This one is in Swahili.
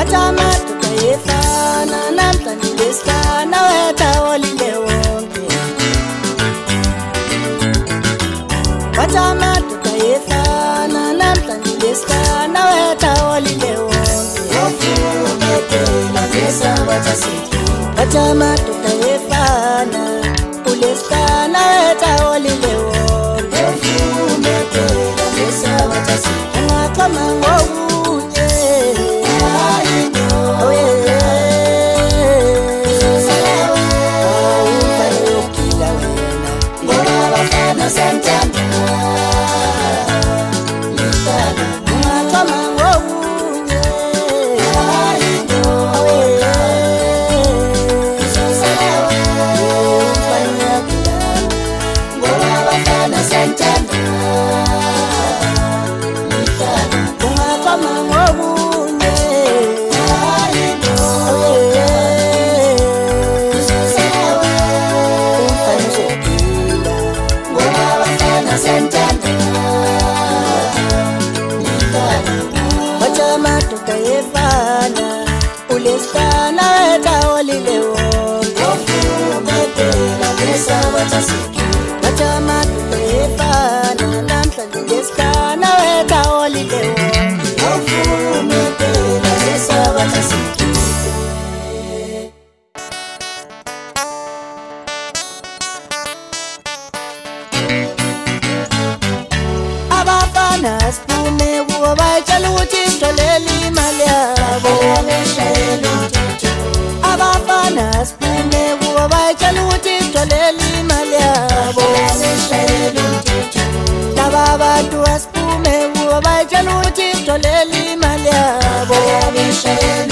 amadoda efana namhlanje lesifana wetha olile wonke. Wathi amadoda efana namhlanje lesifana wetha olile wonke. Wathi amadoda efana ulesifana wetha olile wonke. Ungaqama ngokunye amadoda efana ulesifana wetha olile wonke. Wathi amadoda efana namhlanje lesifana wetha olile wonke. Abafana siphume kubo bayitshela ukuthi sitholele imali yabo. Abafana siphume kubo bayitshela ukuthi sitholele imali yabo. Laba bantu asiphume kubo bayitshela ukuthi sitholele imali yabo.